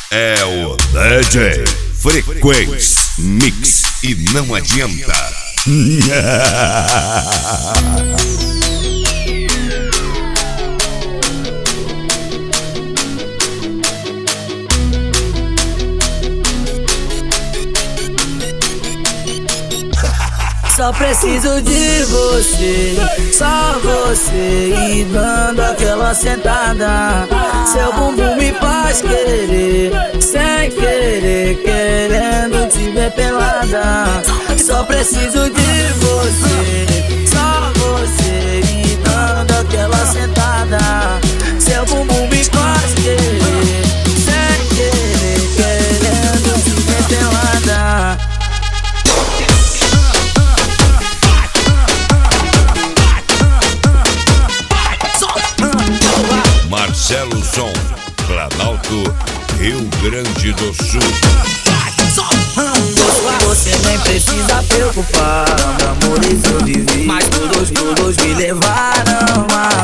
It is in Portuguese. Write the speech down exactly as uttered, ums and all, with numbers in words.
É o D J Frequência Mix e não adianta. Só preciso de você, só você, e dando aquela sentada. Seu bumbum me faz querer, sem querer, querendo te ver pelada. Só preciso de você, só você, e dando aquela sentada. Seu bumbum me faz querer, sem querer, querendo te ver pelada. Marcelo Som, Planalto, Rio Grande do Sul. Você nem precisa preocupar, amores eu vivi, mas todos, todos me levaram a